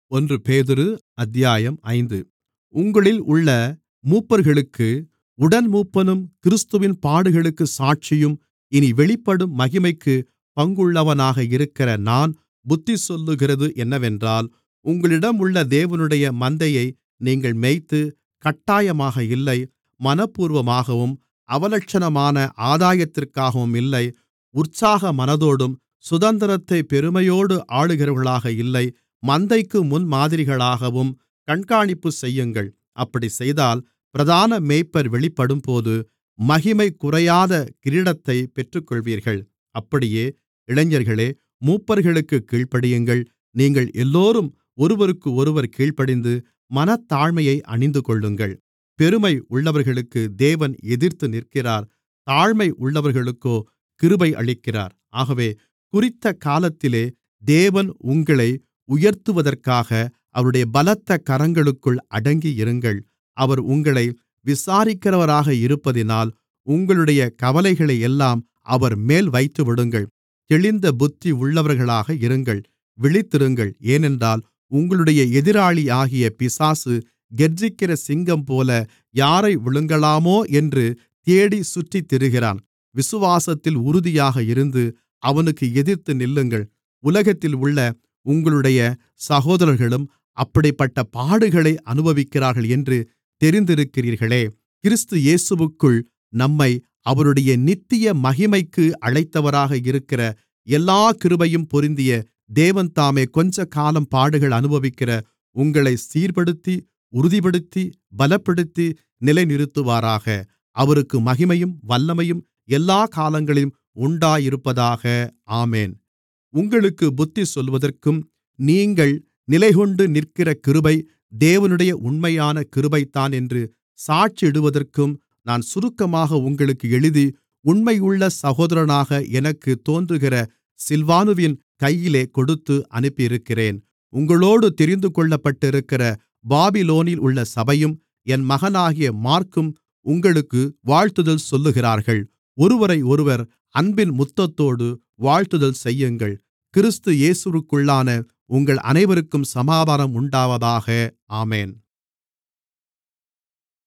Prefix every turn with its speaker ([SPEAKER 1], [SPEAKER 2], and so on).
[SPEAKER 1] ஒன்று பேதுரு அத்தியாயம் 5. உங்களில் உள்ள மூப்பர்களுக்கு உடன்மூப்பனும் கிறிஸ்துவின் பாடுகளுக்குச் சாட்சியும் இனி வெளிப்படும் மகிமைக்குப் பங்குள்ளவனாக இருக்கிற நான் புத்திசொல்லுகிறது என்னவென்றால், உங்களிடமுள்ள தேவனுடைய மந்தையை நீங்கள் மேய்த்து, கட்டாயமாக இல்லை, மனப்பூர்வமாகவும் அவலட்சணமான ஆதாயத்திற்காகவும் இல்லை, உற்சாக மனதோடும் சுதந்திரத்தைப் பெருமையோடு ஆளுகிறவர்களாக இல்லை, மந்தைக்கு முன்மாதிரிகளாகவும் கண்காணிப்பு செய்யுங்கள். அப்படிச் செய்தால் பிரதான மேய்ப்பர் வெளிப்படும்போது மகிமை குறையாத கிரீடத்தைப் பெற்றுக்கொள்வீர்கள். அப்படியே இளைஞர்களே, மூப்பர்களுக்குக் கீழ்ப்படியுங்கள். நீங்கள் எல்லோரும் ஒருவருக்கொருவர் கீழ்ப்படிந்து மனத்தாழ்மையை அணிந்துகொள்ளுங்கள். பெருமை உள்ளவர்களுக்கு தேவன் எதிர்த்து நிற்கிறார், தாழ்மை உள்ளவர்களுக்கோ கிருபை அளிக்கிறார். ஆகவே குறித்த காலத்திலே தேவன் உங்களை உயர்த்துவதற்காக அவருடைய பலத்த கரங்களுக்குள் அடங்கியிருங்கள். அவர் உங்களை விசாரிக்கிறவராக இருப்பதினால் உங்களுடைய கவலைகளையெல்லாம் அவர்மேல் வைத்துவிடுங்கள். தெளிந்த புத்தி உள்ளவர்களாக இருங்கள், விழித்திருங்கள். ஏனென்றால் உங்களுடைய எதிராளியாகிய பிசாசு கெர்ச்சிக்கிற சிங்கம்போல யாரை விழுங்கலாமோ என்று தேடிச் சுற்றித்திரிகிறான். விசுவாசத்தில் உறுதியாக இருந்து அவனுக்கு எதிர்த்து நில்லுங்கள். உலகத்தில் உள்ள உங்களுடைய சகோதரர்களும் அப்படிப்பட்ட பாடுகளை அனுபவிக்கிறார்கள் என்று தெரிந்திருக்கிறீர்களே. கிறிஸ்து இயேசுவுக்குள் நம்மை அவருடைய நித்திய மகிமைக்கு அழைத்தவராக இருக்கிற எல்லாக் கிருபையும் பொருந்திய தேவன்தாமே கொஞ்சக்காலம் பாடுகள் அனுபவிக்கிற உங்களைச் சீர்படுத்தி, உறுதிப்படுத்தி, பலப்படுத்தி நிலைநிறுத்துவாராக. அவருக்கு மகிமையும் வல்லமையும் எல்லாக் காலங்களிலும் உண்டாயிருப்பதாக. ஆமென். உங்களுக்குப் புத்தி சொல்வதற்கும் நீங்கள் நிலைகொண்டு நிற்கிற கிருபை தேவனுடைய உண்மையான கிருபைதான் என்று சாட்சியிடுவதற்கும் நான் சுருக்கமாக உங்களுக்கு எழுதி, உண்மையுள்ள சகோதரனாக எனக்குத் தோன்றுகிற சில்வானுவின் கையிலே கொடுத்து அனுப்பியிருக்கிறேன். உங்களோடு தெரிந்துகொள்ளப்பட்டிருக்கிற பாபிலோனில் உள்ள சபையும் என் மகனாகிய மாற்கும் உங்களுக்கு வாழ்த்துதல் சொல்லுகிறார்கள். ஒருவரையொருவர் அன்பின் முத்தத்தோடு வாழ்த்துதல் செய்யுங்கள். கிறிஸ்து இயேசுவுக்குள்ளான உங்கள் அனைவருக்கும் சமாதானம் உண்டாவதாக. ஆமென்.